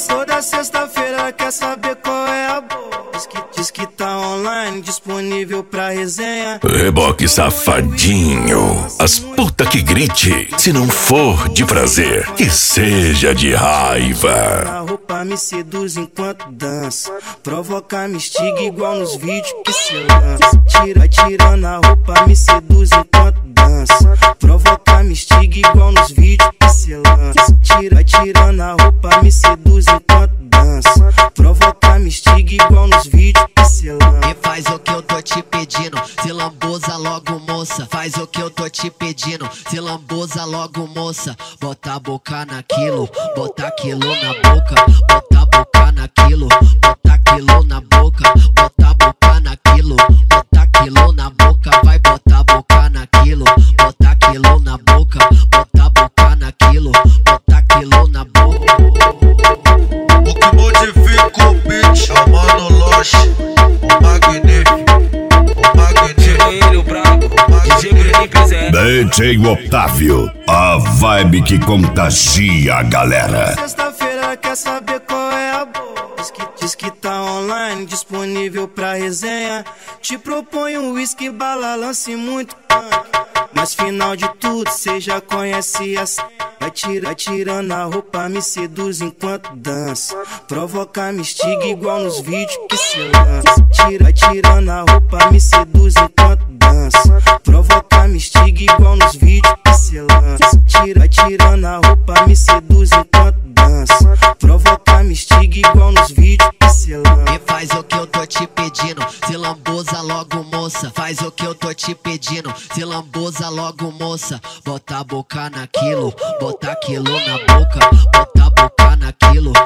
Toda sexta-feira quer saber qual é a boa. Diz que tá online, disponível pra resenha. Reboque safadinho, as puta que grite. Se não for de prazer, que seja de raiva. A roupa me seduz enquanto dança. Provoca, me instiga igual nos vídeos que cê lança. Tirando a roupa me seduz enquanto dança. Provoca, me instiga igual nos vídeos que cê lança. Tirando a roupa me seduz enquanto dança. Provoca, me instiga igual nos vídeos que cê lança. E faz o que eu tô te pedindo, se lambuza logo moça. Faz o que eu tô te pedindo, se lambuza logo moça. Bota a boca naquilo, bota aquilo na boca. Bota a boca naquilo, bota aquilo na boca. Bota a boca naquilo, bota aquilo na boca. Vai botar a boca naquilo, bota aquilo na boca. Bota a boca naquilo, bota aquilo na boca. O que modifica o beat é o Mano Loche, o magnífico, o magnífico. Ele, o brabo, DJ Bruninho Pizé. DJ Otávio, a vibe que contagia a galera. Sexta-feira quer saber qual é a boa. Diz que tá online, disponível pra resenha. Te propõe um whisky, bala, lance muito punk. Mas final de tudo, cê já conhece essa. Vai tirando a roupa, me seduz enquanto dança. Provoca, me instiga igual nos vídeos que cê lança. Tirando a roupa, me seduz enquanto dança. Provoca, me instiga igual nos vídeos que cê lança. Tirando a roupa, me seduz enquanto dança. Provoca, me instiga igual nos vídeos que cê lança. E faz o que eu tô te pedindo, se lambuza logo moça. Faz o que eu tô te pedindo, se lambuza logo moça. Bota a boca naquilo, bota aquilo na boca. Bota a boca naquilo,